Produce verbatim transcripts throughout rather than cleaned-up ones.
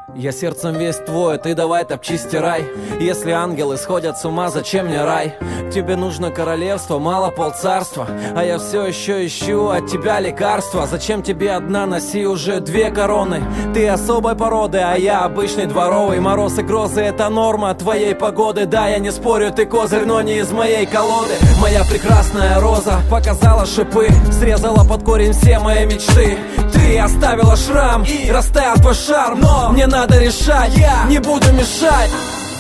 Я сердцем весь твой, ты давай топчи, стирай. Если ангелы сходят с ума, зачем мне рай? Тебе нужно королевство, мало полцарства, а я все еще ищу от тебя лекарства. Зачем тебе одна, носи уже две короны. Ты особой породы, а я обычный дворовый. Мороз и грозы — это норма твоей погоды. Да, я не спорю, ты козырь, но не из моей колоды. Моя прекрасная роза показала шипы, срезала под корень все мои мечты. Ты оставила шрам и растаял твой шарм, но мне надо решать, я не буду мешать.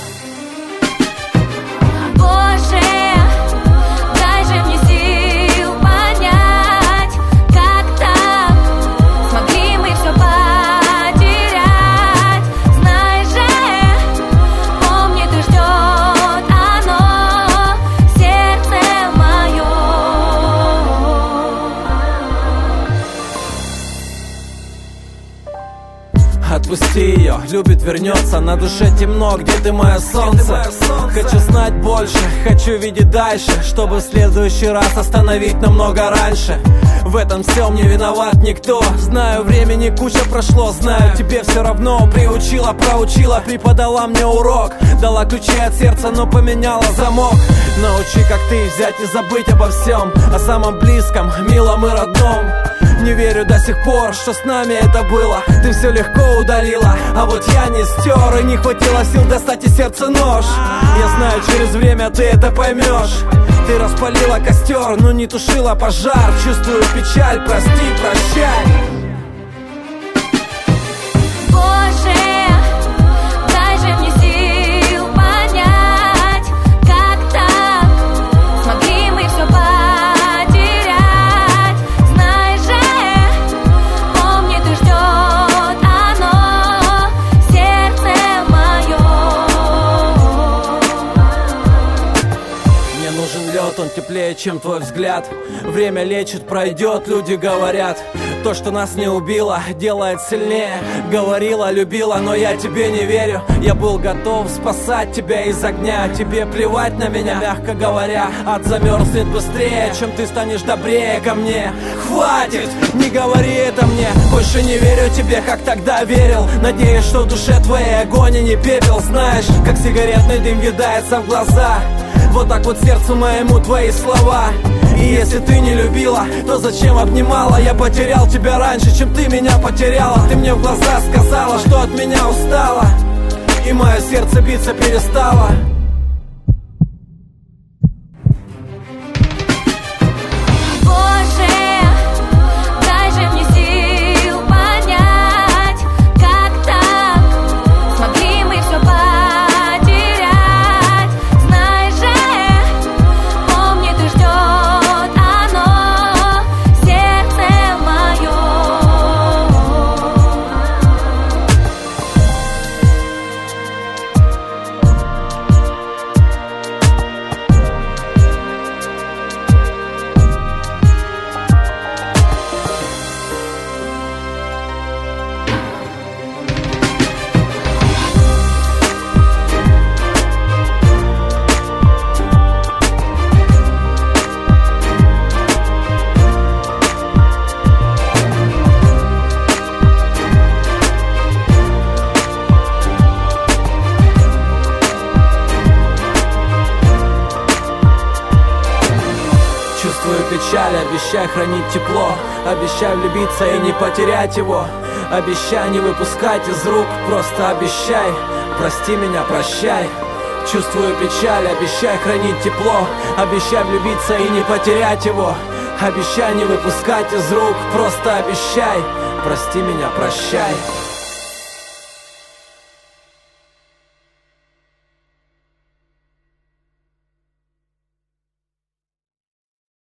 Боже, дай же мне сил понять, как так смогли мы все потерять. Знай же, помнит и ждет оно сердце мое. Отпусти ее, любит, вернется, на душе темно, где ты, мое солнце? Хочу знать больше, хочу видеть дальше, чтобы в следующий раз остановить намного раньше. В этом всем не виноват никто. Знаю, времени куча прошло, знаю, тебе все равно. Приучила, проучила, преподала мне урок. Дала ключи от сердца, но поменяла замок. Научи, как ты, взять и забыть обо всем, о самом близком, милом и родном. Не верю до сих пор, что с нами это было. Ты все легко удалила, а вот я не стер. И не хватило сил достать из сердца нож. Я знаю, через время ты это поймешь. Ты распалила костер, но не тушила пожар. Чувствую печаль, прости, прощай. Боже, дай же мне сил понять, как так смогли мы все потерять. Знай же, помнит и ждет оно сердце мое. Мне нужен лед, он теплее, чем твой взгляд. Время лечит, пройдет, люди говорят. То, что нас не убило, делает сильнее. Говорила, любила, но я тебе не верю. Я был готов спасать тебя из огня. Тебе плевать на меня, мягко говоря. Ад замерзнет быстрее, чем ты станешь добрее ко мне. Хватит, не говори это мне. Больше не верю тебе, как тогда верил. Надеюсь, что в душе твоей огонь и не пепел. Знаешь, как сигаретный дым въедается в глаза. Вот так вот сердцу моему твои слова. И если ты не любила, то зачем обнимала? Я потерял тебя раньше, чем ты меня потеряла. Ты мне в глаза сказала, что от меня устала, и мое сердце биться перестало. Боже, дай же мне сил понять, как так смогли мы все потерять. Знай же, помнит и ждет оно сердце мое. Чувствую печаль, обещай хранить тепло. Обещай влюбиться и не потерять его. Обещай не выпускать из рук, просто обещай. Прости меня, прощай. Чувствую печаль, обещай хранить тепло. Обещай влюбиться и не потерять его. Обещай не выпускать из рук, просто обещай. Прости меня, прощай.